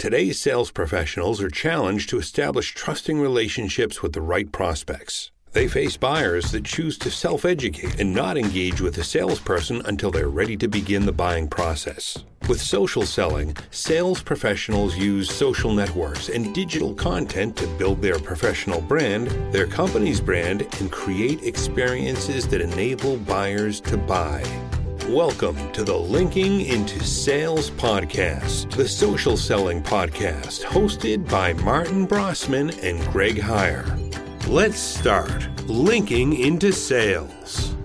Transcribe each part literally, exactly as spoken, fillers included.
Today's sales professionals are challenged to establish trusting relationships with the right prospects. They face buyers that choose to self-educate and not engage with a salesperson until they're ready to begin the buying process. With social selling, sales professionals use social networks and digital content to build their professional brand, their company's brand, and create experiences that enable buyers to buy. Welcome to the Linking into Sales podcast, the social selling podcast hosted by Martin Brossman and Greg Heyer. Let's start Linking into Sales.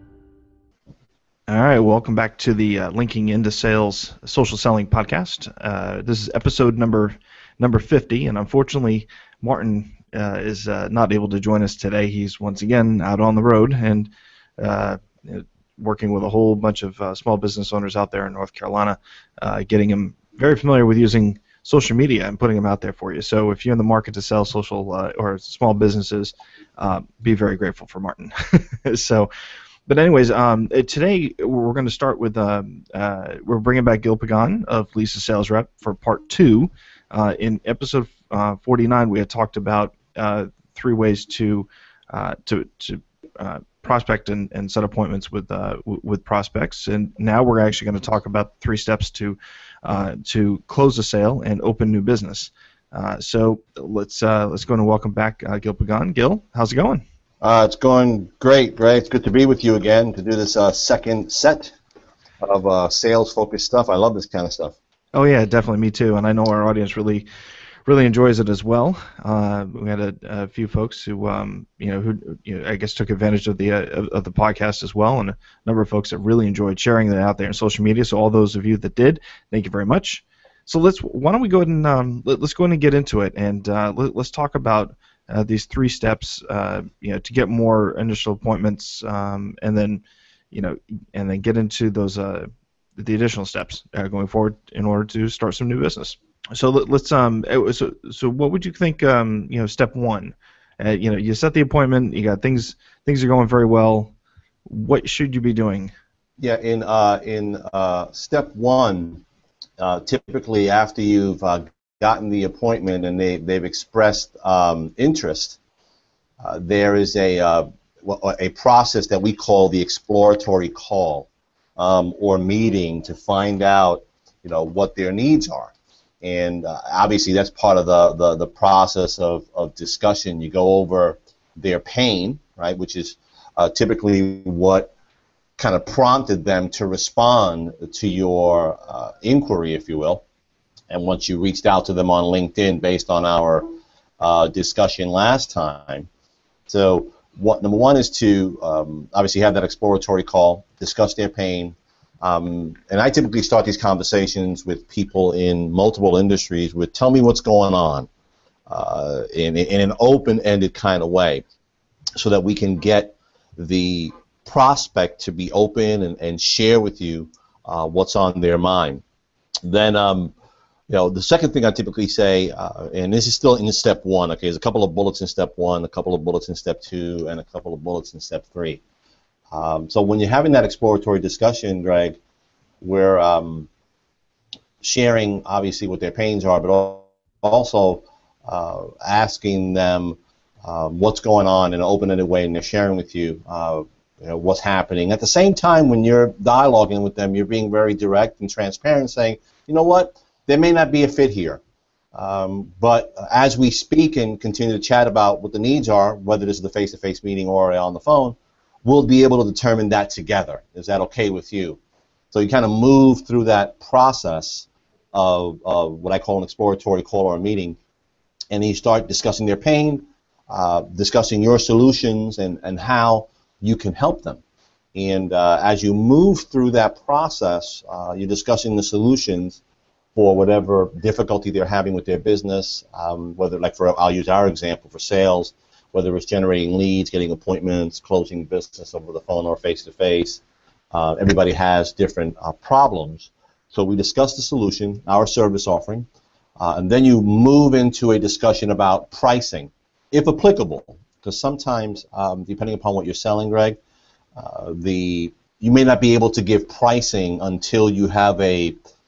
All right, welcome back to the uh, Linking into Sales social selling podcast. Uh, this is episode number number fifty, and unfortunately, Martin uh, is uh, not able to join us today. He's once again out on the road and uh, working with a whole bunch of uh, small business owners out there in North Carolina, uh, getting them very familiar with using social media and putting them out there for you. So if you're in the market to sell social uh, or small businesses, uh, be very grateful for Martin. so, but anyways, um, today we're going to start with, um, uh, we're bringing back Gil Pagan of Lisa Sales Rep for part two. Uh, in episode uh, forty-nine, we had talked about uh, three ways to, uh, to, to uh, prospect and, and set appointments with uh, w- with prospects, and now we're actually going to talk about three steps to uh, to close a sale and open new business. Uh, so let's uh, let's go and welcome back uh, Gil Pagan. Gil, how's it going? Uh, it's going great, Greg. It's good to be with you again to do this uh, second set of uh, sales-focused stuff. I love this kind of stuff. Oh yeah, definitely, me too. And I know our audience really. really enjoys it as well. Uh, we had a, a few folks who, um, you know, who you know, I guess took advantage of the uh, of, of the podcast as well, and a number of folks that really enjoyed sharing that out there in social media. So all those of you that did, thank you very much. So let's why don't we go ahead and um, let, let's go ahead and get into it, and uh, let, let's talk about uh, these three steps, uh, you know, to get more initial appointments, um, and then, you know, and then get into those uh, the additional steps uh, going forward in order to start some new business. So let's um so so what would you think um you know step one, uh, you know you set the appointment, you got things things are going very well. What should you be doing? Yeah, in uh in uh step one, uh, typically after you've uh, gotten the appointment and they they've expressed um, interest, uh, there is a uh, a process that we call the exploratory call um, or meeting to find out you know what their needs are. And uh, obviously that's part of the, the, the process of, of discussion. You go over their pain, right, which is uh, typically what kind of prompted them to respond to your uh, inquiry, if you will. And once you reached out to them on LinkedIn based on our uh, discussion last time. So what number one is to um, obviously have that exploratory call, discuss their pain. Um, and I typically start these conversations with people in multiple industries with tell me what's going on uh, in, in an open-ended kind of way so that we can get the prospect to be open and, and share with you uh, what's on their mind. Then, um, you know, the second thing I typically say, uh, and this is still in step one, okay, there's a couple of bullets in step one, a couple of bullets in step two, and a couple of bullets in step three. Um, so when you're having that exploratory discussion, Greg, we're um, sharing obviously what their pains are, but also uh, asking them uh, what's going on in an open-ended way, and they're sharing with you, uh, you know, what's happening. At the same time, when you're dialoguing with them, you're being very direct and transparent, saying, you know what, there may not be a fit here. Um, but as we speak and continue to chat about what the needs are, whether this is the face-to-face meeting or on the phone, we'll be able to determine that together. Is that okay with you? So you kind of move through that process of, of what I call an exploratory call or a meeting, and you start discussing their pain, uh, discussing your solutions, and, and how you can help them. And uh, as you move through that process, uh, you're discussing the solutions for whatever difficulty they're having with their business, um, whether, like for, I'll use our example for sales, whether it's generating leads, getting appointments, closing business over the phone or face-to-face. Uh, everybody has different uh, problems. So we discuss the solution, our service offering, uh, and then you move into a discussion about pricing, if applicable, because sometimes, um, depending upon what you're selling, Greg, uh, the you may not be able to give pricing until you have a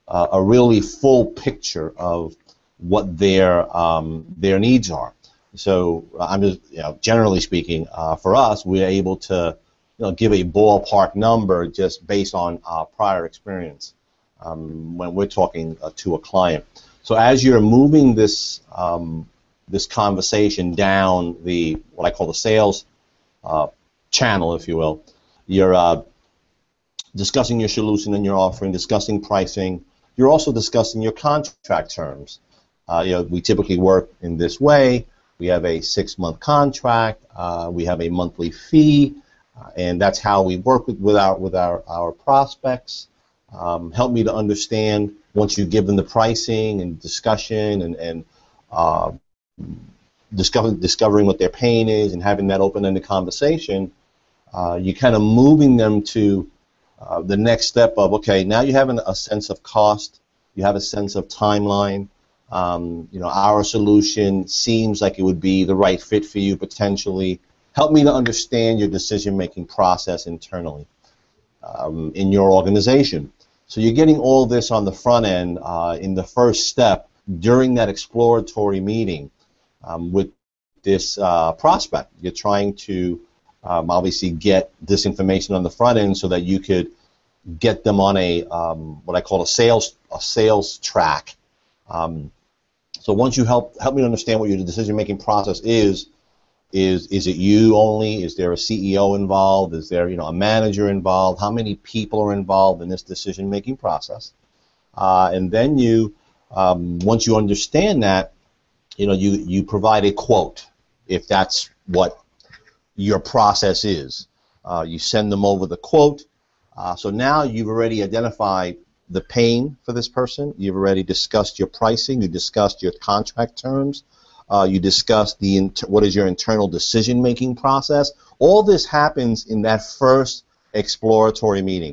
uh, a really full picture of what their um, their needs are. So I'm just, you know, generally speaking, uh, for us, we're able to, you know, give a ballpark number just based on our prior experience um, when we're talking uh, to a client. So as you're moving this um, this conversation down the what I call the sales uh, channel, if you will, you're uh, discussing your solution and your offering, discussing pricing. You're also discussing your contract terms. Uh, you know, we typically work in this way. We have a six-month contract. Uh, we have a monthly fee, uh, and that's how we work with, with our with our our prospects. Um, help me to understand once you give them the pricing and discussion and and uh, discover, discovering what their pain is and having that open-ended conversation. Uh, you kind of moving them to uh, the next step of, okay, now you have an, a sense of cost, you have a sense of timeline. Um, you know, our solution seems like it would be the right fit for you potentially. Help me to understand your decision-making process internally um, in your organization. So you're getting all this on the front end uh, in the first step during that exploratory meeting um, with this uh, prospect. You're trying to um, obviously get this information on the front end so that you could get them on a um, what I call a sales a sales track. Um, So once you help help me understand what your decision-making process is, is is it you only? Is there a C E O involved? Is there, you know, a manager involved? How many people are involved in this decision-making process? Uh, and then you, um, once you understand that, you know, you you provide a quote if that's what your process is. Uh, you send them over the quote. Uh, so now you've already identified the pain for this person. You've already discussed your pricing. You discussed your contract terms. Uh, you discussed the inter what is your internal decision-making process. All this happens in that first exploratory meeting.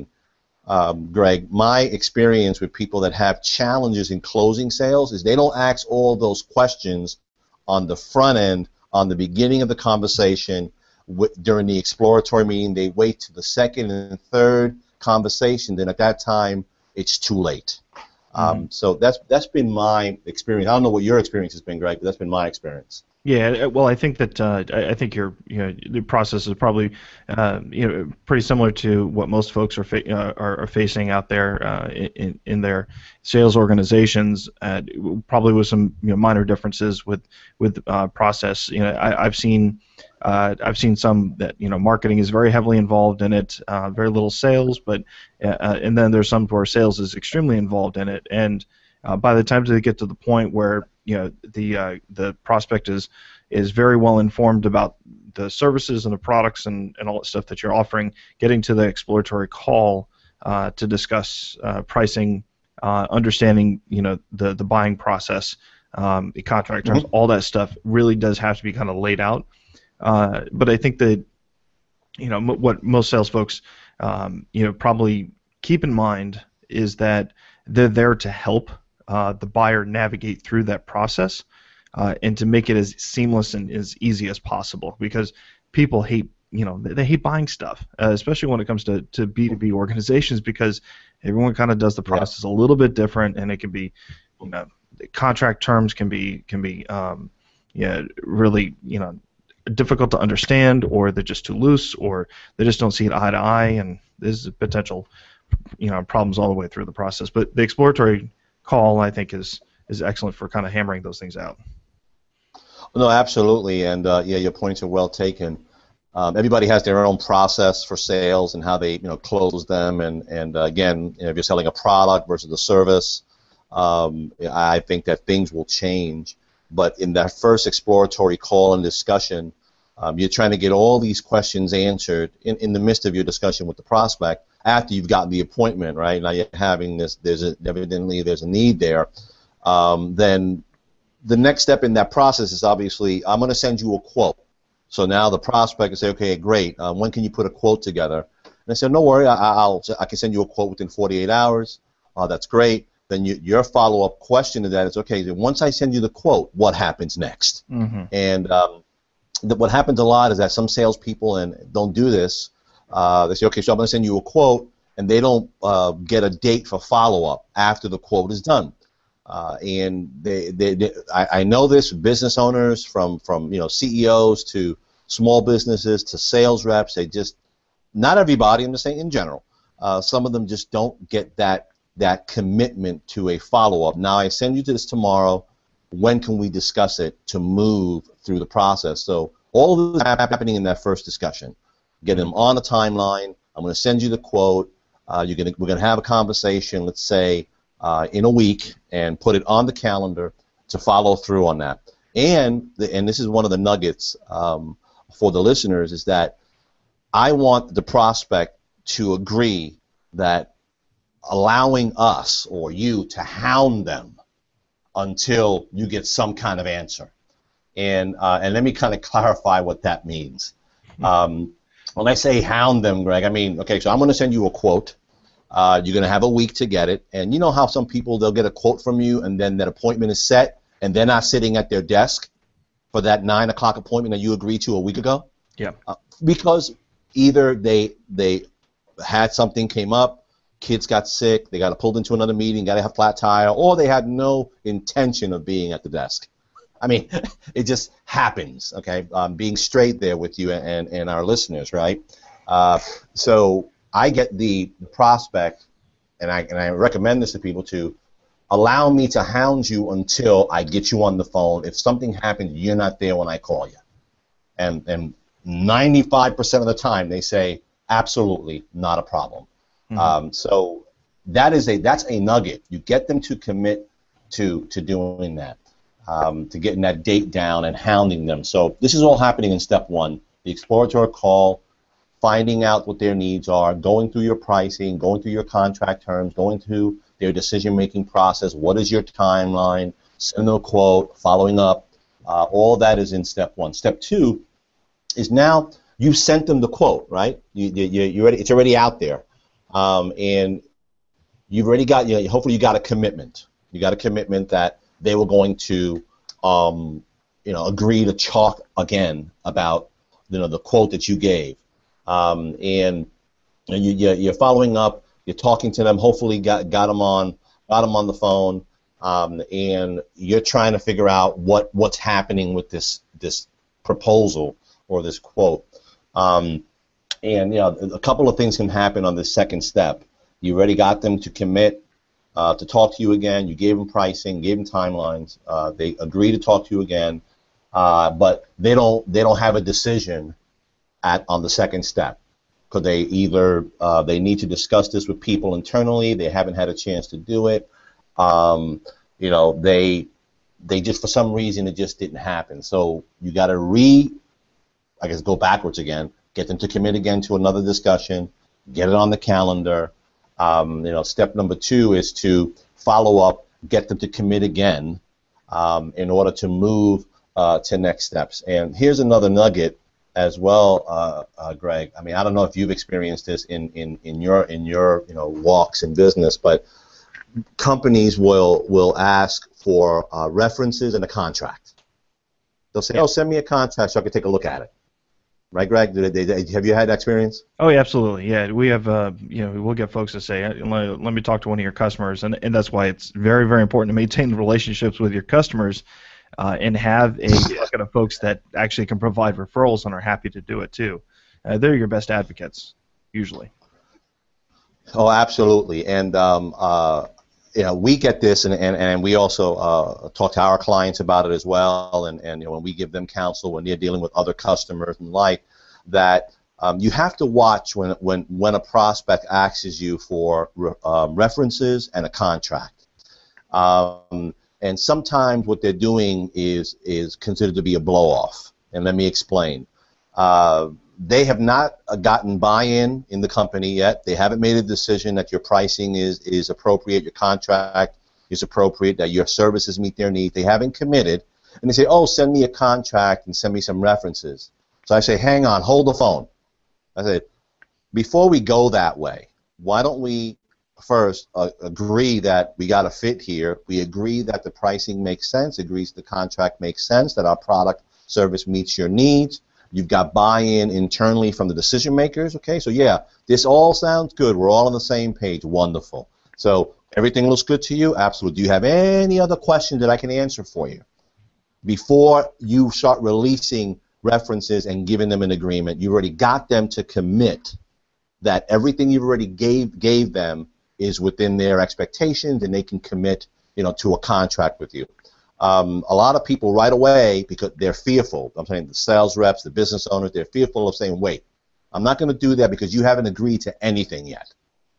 Um, Greg, my experience with people that have challenges in closing sales is they don't ask all those questions on the front end, on the beginning of the conversation, w during the exploratory meeting. They wait to the second and third conversation. Then at that time, it's too late. Um, mm-hmm. So that's that's been my experience. I don't know what your experience has been, Greg, but that's been my experience. Yeah, well, I think that uh, I think your you know the process is probably uh, you know pretty similar to what most folks are fa uh, are, are facing out there uh, in in their sales organizations. Uh, probably with some you know minor differences with with uh, process. You know, I, I've seen. Uh, I've seen some that you know marketing is very heavily involved in it, uh, very little sales, but uh, and then there's some where sales is extremely involved in it, and uh, by the time they get to the point where you know the uh, the prospect is is very well informed about the services and the products and, and all that stuff that you're offering, getting to the exploratory call uh, to discuss uh, pricing, uh, understanding you know the the buying process, um, the contract terms, mm-hmm. all that stuff really does have to be kind of laid out. Uh, but I think that, you know, m what most sales folks, um, you know, probably keep in mind is that they're there to help uh, the buyer navigate through that process uh, and to make it as seamless and as easy as possible. Because people hate, you know, they, they hate buying stuff, uh, especially when it comes to, to B two B organizations, because everyone kind of does the process yeah. a little bit different, and it can be, you know, contract terms can be can be, um, yeah, really, you know. difficult to understand, or they're just too loose, or they just don't see it eye to eye, and there's potential, you know, problems all the way through the process. But the exploratory call, I think, is is excellent for kind of hammering those things out. No, absolutely, and uh, yeah, your points are well taken. Um, everybody has their own process for sales and how they, you know, close them, and and uh, again, you know, if you're selling a product versus a service, um, I think that things will change. But in that first exploratory call and discussion, um, you're trying to get all these questions answered in, in the midst of your discussion with the prospect after you've gotten the appointment, right? Now you're having this, there's a, evidently there's a need there. Um, then the next step in that process is obviously, I'm going to send you a quote. So now the prospect can say, okay, great, uh, when can you put a quote together? And I said, no worry, I, I'll, I can send you a quote within forty-eight hours. Uh, that's great. Then you, your follow-up question to that is, okay, then once I send you the quote, what happens next? Mm-hmm. And um, the, what happens a lot is that some salespeople and don't do this. Uh, they say, okay, so I'm going to send you a quote, and they don't uh, get a date for follow-up after the quote is done. Uh, and they, they, they I, I know this, business owners from, from you know C E Os to small businesses to sales reps, they just, not everybody, I'm just saying in general, uh, some of them just don't get that that commitment to a follow-up. Now I send you to this tomorrow, when can we discuss it to move through the process? So all of this is happening in that first discussion. Get them on the timeline, I'm going to send you the quote, uh, you're gonna, we're going to have a conversation, let's say, Uh, in a week, and put it on the calendar to follow through on that. And the, and this is one of the nuggets um, for the listeners, is that I want the prospect to agree that allowing us or you to hound them until you get some kind of answer. And uh, and let me kind of clarify what that means. Um, when I say hound them, Greg, I mean, okay, so I'm going to send you a quote. Uh, you're going to have a week to get it, and you know how some people, they'll get a quote from you, and then that appointment is set, and they're not sitting at their desk for that nine o'clock appointment that you agreed to a week ago? Yeah. Uh, because either they they had something came up, kids got sick, they got pulled into another meeting, got to have flat tire, or they had no intention of being at the desk. I mean, it just happens, okay? Um, being straight there with you and, and our listeners, right? Uh, so I get the, the prospect, and I and I recommend this to people, to allow me to hound you until I get you on the phone. If something happens, you're not there when I call you. And and ninety-five percent of the time they say, absolutely, not a problem. Mm-hmm. Um, so that is a that's a nugget. You get them to commit to to doing that, um, to getting that date down and hounding them. So this is all happening in step one, the exploratory call, finding out what their needs are, going through your pricing, going through your contract terms, going through their decision-making process, what is your timeline, send them a quote, following up. Uh, all that is in step one. Step two is now you've sent them the quote, right? You, you, you already, it's already out there. Um, and you've already got, you know, hopefully you got a commitment. You got a commitment that they were going to, um, you know, agree to talk again about, you know, the quote that you gave. Um, and you, you're following up, you're talking to them, hopefully got, got them on got them on the phone, um, and you're trying to figure out what, what's happening with this this proposal or this quote. Um, and you know, a couple of things can happen on this second step. You already got them to commit uh, to talk to you again. You gave them pricing, gave them timelines. Uh, they agree to talk to you again, uh, but they don't they don't have a decision At, on the second step, because they either uh, they need to discuss this with people internally, they haven't had a chance to do it, um, you know, they they just, for some reason, it just didn't happen. So you got to re, I guess, go backwards again, get them to commit again to another discussion, get it on the calendar. Um, you know, step number two is to follow up, get them to commit again um, in order to move uh, to next steps. And here's another nugget as well, uh, uh, Greg. I mean, I don't know if you've experienced this in, in, in your in your you know walks in business, but companies will will ask for uh, references and a contract. They'll say, "Oh, send me a contract so I can take a look at it." Right, Greg? Did they, they, have you had that experience? Oh, yeah, absolutely. Yeah, we have. Uh, you know, we'll get folks to say, "Let, let me talk to one of your customers," and and that's why it's very very important to maintain relationships with your customers. Uh, and have a bucket of folks that actually can provide referrals and are happy to do it too. Uh, they're your best advocates, usually. Oh, absolutely. And um, uh, you know, we get this, and, and, and we also uh, talk to our clients about it as well. And, and you know, when we give them counsel when they're dealing with other customers and like that, um, you have to watch when when when a prospect asks you for re um, references and a contract. Um, And sometimes what they're doing is is considered to be a blow-off. And let me explain. Uh, they have not gotten buy-in in the company yet. They haven't made a decision that your pricing is, is appropriate, your contract is appropriate, that your services meet their needs. They haven't committed. And they say, oh, send me a contract and send me some references. So I say, hang on, hold the phone. I said, before we go that way, why don't we first uh, agree that we got a fit here. We agree that the pricing makes sense, agrees the contract makes sense, that our product service meets your needs. You've got buy-in internally from the decision makers. Okay, so yeah, this all sounds good. We're all on the same page. Wonderful. So everything looks good to you? Absolutely. Do you have any other questions that I can answer for you? Before you start releasing references and giving them an agreement, you've already got them to commit that everything you've already gave gave them is within their expectations, and they can commit, you know, to a contract with you. Um, a lot of people right away, because they're fearful. I'm saying the sales reps, the business owners, they're fearful of saying, "Wait, I'm not going to do that because you haven't agreed to anything yet.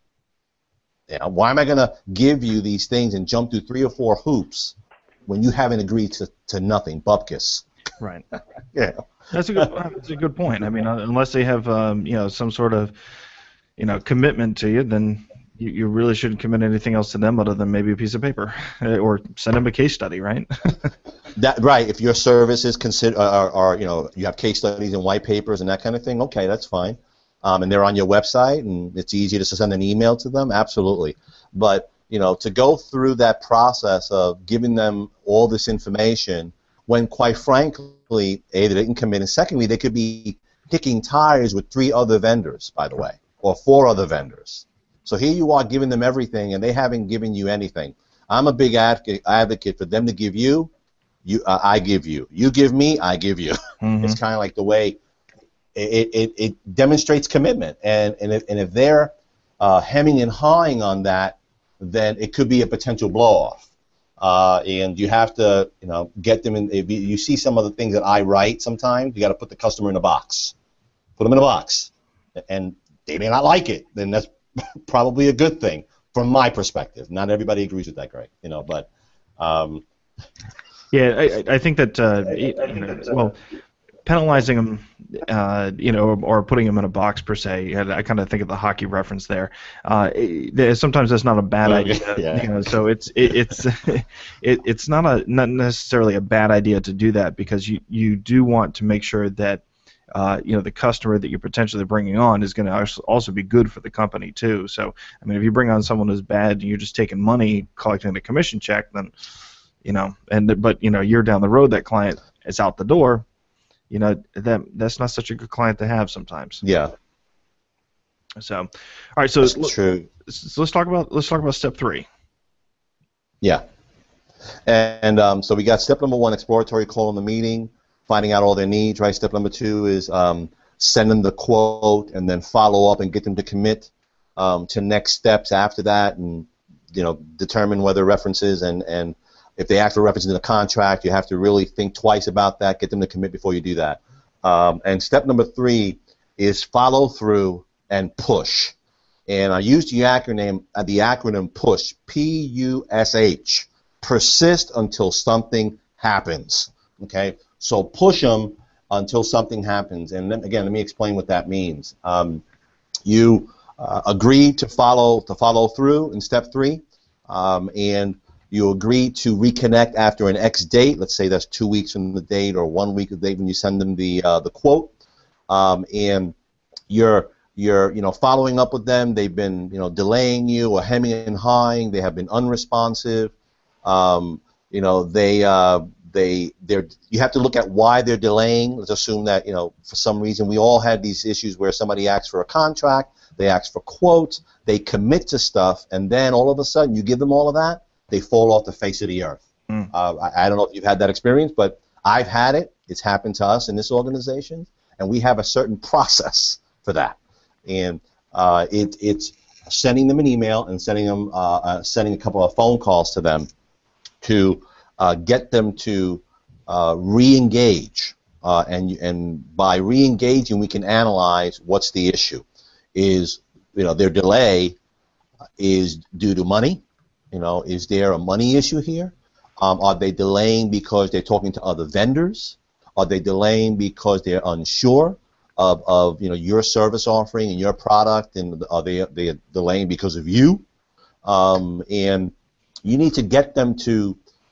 You know, why am I going to give you these things and jump through three or four hoops when you haven't agreed to, to nothing, bupkis?" Right. Yeah. That's a good. That's a good point. I mean, uh, unless they have, um, you know, some sort of, you know, commitment to you, then you, you really shouldn't commit anything else to them other than maybe a piece of paper, or send them a case study, right? That right. If your services consider are, are, you know, you have case studies and white papers and that kind of thing, okay, that's fine. Um, and they're on your website, and it's easy to send an email to them. Absolutely. But you know, to go through that process of giving them all this information, when quite frankly, A, they didn't commit, and secondly, they could be kicking tires with three other vendors, by the way, or four other vendors. So here you are giving them everything, and they haven't given you anything. I'm a big advocate, advocate for them to give you, you, uh, I give you. You give me, I give you. Mm-hmm. It's kind of like the way it, it, it demonstrates commitment, and, and, if, and if they're uh, hemming and hawing on that, then it could be a potential blow-off. Uh, and you have to, you know, get them in. If you, you see some of the things that I write sometimes, you got to put the customer in a box. Put them in a box. And they may not like it. Then that's probably a good thing from my perspective. Not everybody agrees with that, Greg, you know, but... Um, yeah, I, I think that, uh, you know, well, penalizing them, uh, you know, or, or putting them in a box per se. I kind of think of the hockey reference there. Uh, it, sometimes that's not a bad idea. Yeah. You know, so it's it, it's it, it's not a not necessarily a bad idea to do that, because you you do want to make sure that uh, you know, the customer that you're potentially bringing on is going to also be good for the company too. So I mean, if you bring on someone who's bad and you're just taking money, collecting a commission check, then you know, and but you know, you're down the road, that client is out the door. You know, that that's not such a good client to have sometimes. Yeah. So, all right. So, that's l- true. So let's talk about let's talk about step three. Yeah. And um, so we got step number one, exploratory call in the meeting, finding out all their needs. Right. Step number two is um, send them the quote and then follow up and get them to commit um, to next steps after that, and you know, determine whether references and and if they ask for references in the contract, you have to really think twice about that, get them to commit before you do that. Um, and step number three is follow through and push. And I used the acronym, uh, the acronym PUSH, P U S H, persist until something happens. Okay, so push them until something happens. And then, again, let me explain what that means. Um, you uh, agree to follow to follow through in step three, um, and you agree to reconnect after an X date. Let's say that's two weeks from the date or one week of the date when you send them the uh, the quote, um, and you're you're you know following up with them. They've been you know delaying you or hemming and hawing. They have been unresponsive. Um, you know they uh, they they're you have to look at why they're delaying. Let's assume that you know for some reason we all had these issues where somebody asks for a contract, they ask for quotes, they commit to stuff, and then all of a sudden you give them all of that, they fall off the face of the earth. Mm. Uh, I, I don't know if you've had that experience, but I've had it. It's happened to us in this organization, and we have a certain process for that. And uh, it, it's sending them an email and sending them uh, uh, sending a couple of phone calls to them to uh, get them to uh, re-engage. Uh, and and by re-engaging, we can analyze what's the issue. Is you know their delay is due to money? You know, is there a money issue here? Um, are they delaying because they're talking to other vendors? Are they delaying because they're unsure of, of you know your service offering and your product? And are they they delaying because of you? Um, and you need to get them to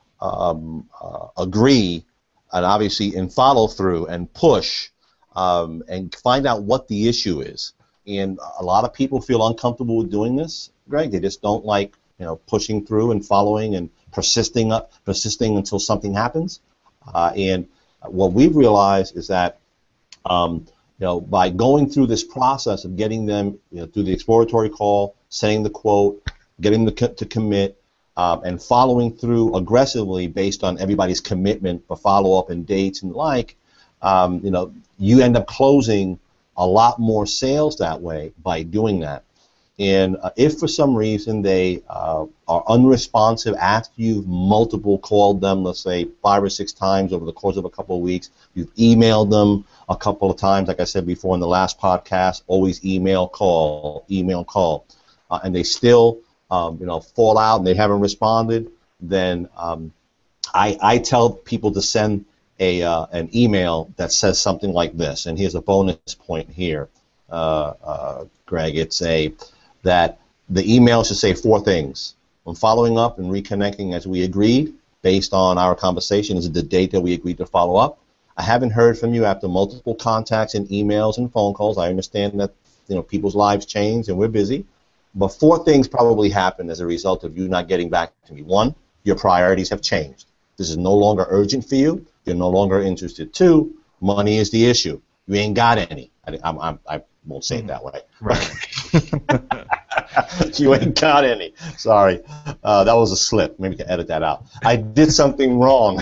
um, uh, agree, and obviously and follow through and push um, and find out what the issue is. And a lot of people feel uncomfortable with doing this, Greg. They just don't like you know, pushing through and following and persisting up, persisting until something happens. Uh, and what we've realized is that Um, you know, by going through this process of getting them, you know, through the exploratory call, sending the quote, getting them to, to commit, um, and following through aggressively based on everybody's commitment for follow-up and dates and the like, um, you know, you end up closing a lot more sales that way by doing that. And uh, if for some reason they uh, are unresponsive after you've multiple called them, let's say five or six times over the course of a couple of weeks, you've emailed them a couple of times, like I said before in the last podcast, always email, call, email, call, uh, and they still um, you know, fall out and they haven't responded, then um, I, I tell people to send a uh, an email that says something like this, and here's a bonus point here, uh, uh, Greg. It's a that the email should say four things. I'm following up and reconnecting as we agreed, based on our conversation. This is the date that we agreed to follow up. I haven't heard from you after multiple contacts and emails and phone calls. I understand that, you know, people's lives change and we're busy, but four things probably happened as a result of you not getting back to me. One, your priorities have changed. This is no longer urgent for you. You're no longer interested. Two, money is the issue. You ain't got any. I, I'm, I'm, I won't say it that way. Right. You ain't got any. Sorry. Uh, that was a slip. Maybe we can edit that out. I did something wrong.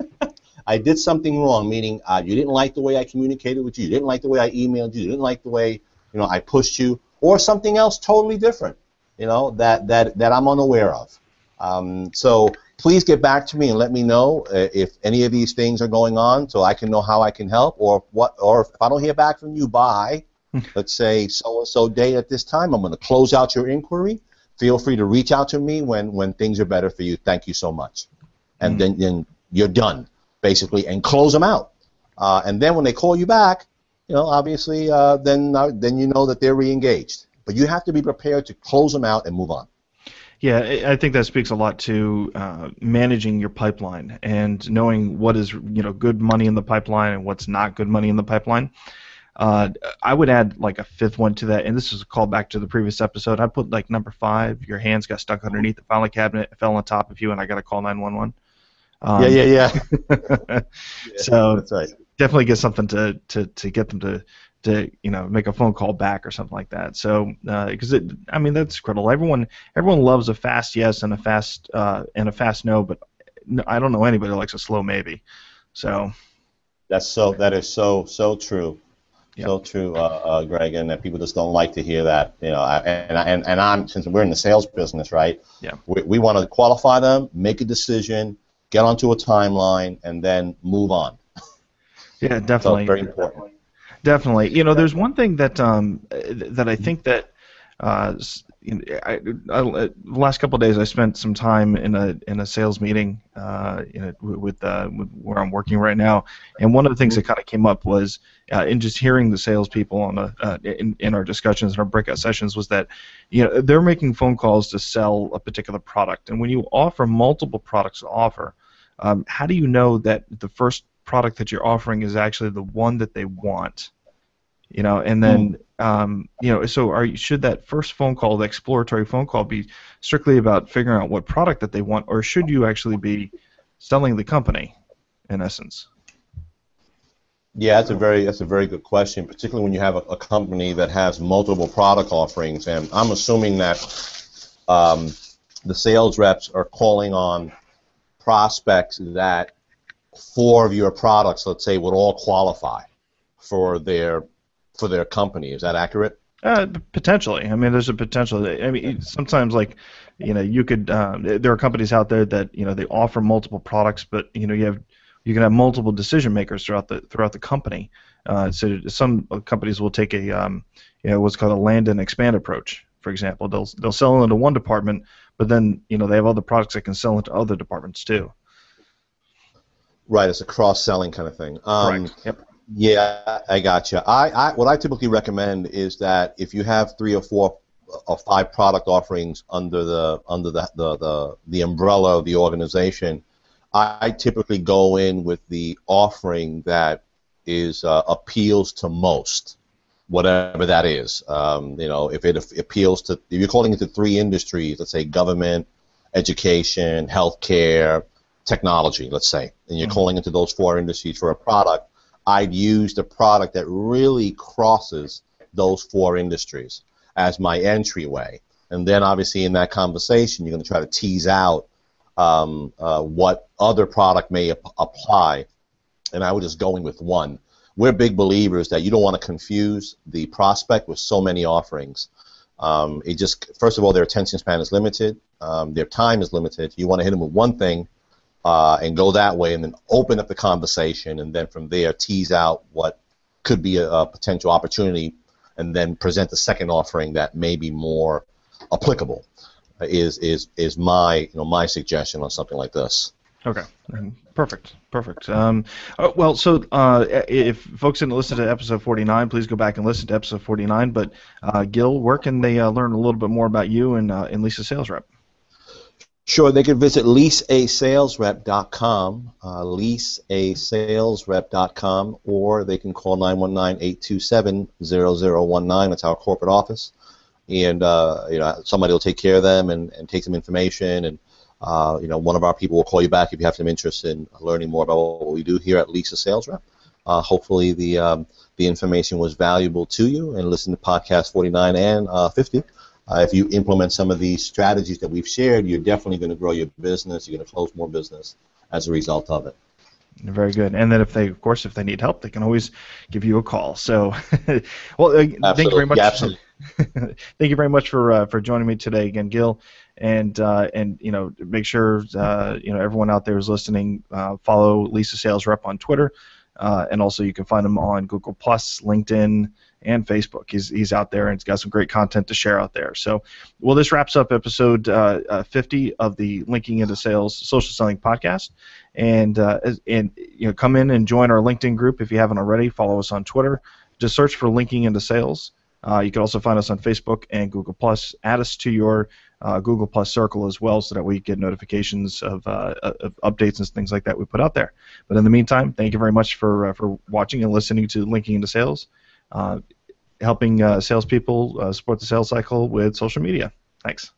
I did something wrong, meaning uh, you didn't like the way I communicated with you. You didn't like the way I emailed you. You didn't like the way, you know, I pushed you, or something else totally different, you know, that, that, that I'm unaware of. Um, so please get back to me and let me know uh, if any of these things are going on, so I can know how I can help, or what, or if I don't hear back from you by, let's say, so-and-so date at this time, I'm going to close out your inquiry. Feel free to reach out to me when, when things are better for you. Thank you so much. And mm-hmm. then, then you're done, basically, and close them out. Uh, and then when they call you back, you know, obviously, uh, then uh, then you know that they're re-engaged. But you have to be prepared to close them out and move on. Yeah, I think that speaks a lot to uh, managing your pipeline and knowing what is, you know, good money in the pipeline and what's not good money in the pipeline. Uh, I would add like a fifth one to that, and this is a call back to the previous episode. I put like number five, your hands got stuck underneath the filing cabinet, it fell on top of you, and I got to call nine one one. Um, yeah, yeah, yeah. yeah. So that's right. Definitely get something to, to, to get them to, to you know, make a phone call back or something like that. So because uh, it, I mean, that's critical. Everyone everyone loves a fast yes and a fast uh, and a fast no, but no, I don't know anybody who likes a slow maybe. So that's so that is so so true. Yep. So true, uh, uh, Greg, and that people just don't like to hear that. You know, I, and and and I'm since we're in the sales business, right? Yeah. We we want to qualify them, make a decision, get onto a timeline, and then move on. Yeah, definitely. So very important. Definitely. You know, there's one thing that um that I think that uh you know, I, I, the last couple of days I spent some time in a in a sales meeting uh you know with uh with where I'm working right now, and one of the things that kind of came up was uh, in just hearing the salespeople on a uh, in in our discussions and our breakout sessions was that you know they're making phone calls to sell a particular product, and when you offer multiple products to offer, um, how do you know that the first product that you're offering is actually the one that they want? You know, and then um, you know, so are you, should that first phone call, the exploratory phone call, be strictly about figuring out what product that they want, or should you actually be selling the company, in essence? Yeah, that's a very that's a very good question, particularly when you have a, a company that has multiple product offerings. And I'm assuming that um, the sales reps are calling on prospects that four of your products, let's say, would all qualify for their for their company. Is that accurate? Uh, potentially. I mean, there's a potential. I mean, sometimes, like, you know, you could. Um, there are companies out there that you know they offer multiple products, but you know, you have you can have multiple decision makers throughout the throughout the company. Uh, so some companies will take a um, you know what's called a land and expand approach. For example, they'll they'll sell into one department, but then you know they have other products that can sell into other departments too. Right, it's a cross-selling kind of thing. Um, Correct. Yep. Yeah, I gotcha. I, I what I typically recommend is that if you have three or four or five product offerings under the under the the the, the umbrella of the organization, I typically go in with the offering that is uh, appeals to most, whatever that is. Um, you know, if it appeals to, if you're calling it to three industries, let's say government, education, healthcare, technology, let's say, and you're mm-hmm. calling into those four industries for a product, I'd use the product that really crosses those four industries as my entryway. And then obviously in that conversation, you're going to try to tease out um, uh, what other product may ap- apply. And I would just go in with one. We're big believers that you don't want to confuse the prospect with so many offerings. Um, it just, first of all, their attention span is limited. Um, their time is limited. You want to hit them with one thing uh, and go that way, and then open up the conversation, and then from there tease out what could be a, a potential opportunity, and then present the second offering that may be more applicable. Uh, is is is my you know my suggestion on something like this. Okay, perfect, perfect. Um, oh, well, so uh, if folks didn't listen to episode forty-nine, please go back and listen to episode forty-nine. But uh, Gil, where can they uh, learn a little bit more about you and uh, and Lisa Sales Rep? Sure, they can visit lease a sales rep dot com, uh, lease a sales rep dot com, or they can call nine one nine, eight two seven, zero zero one nine. That's our corporate office, and uh, you know somebody will take care of them and, and take some information, and uh, you know one of our people will call you back if you have some interest in learning more about what we do here at Lease a Sales Rep. Uh, hopefully the um, the information was valuable to you, and listen to podcast forty-nine and uh, fifty. Uh, if you implement some of these strategies that we've shared, you're definitely going to grow your business. You're going to close more business as a result of it. Very good. And then if they, of course, if they need help, they can always give you a call. So, well, uh, thank you very much. Yeah, absolutely. Thank you very much for uh, for joining me today again, Gil. And uh, and you know, make sure uh, you know everyone out there is listening. Uh, follow Lisa Sales Rep on Twitter, uh, and also you can find him on Google Plus, LinkedIn, and Facebook. He's he's out there, and he's got some great content to share out there. So, well, this wraps up episode uh, uh, fifty of the Linking into Sales Social Selling Podcast. And uh, and you know, come in and join our LinkedIn group if you haven't already. Follow us on Twitter. Just search for Linking into Sales. Uh, you can also find us on Facebook and Google Plus. Add us to your uh, Google Plus circle as well, so that we get notifications of, uh, of updates and things like that we put out there. But in the meantime, thank you very much for uh, for watching and listening to Linking into Sales. Uh, helping uh, salespeople uh, support the sales cycle with social media. Thanks.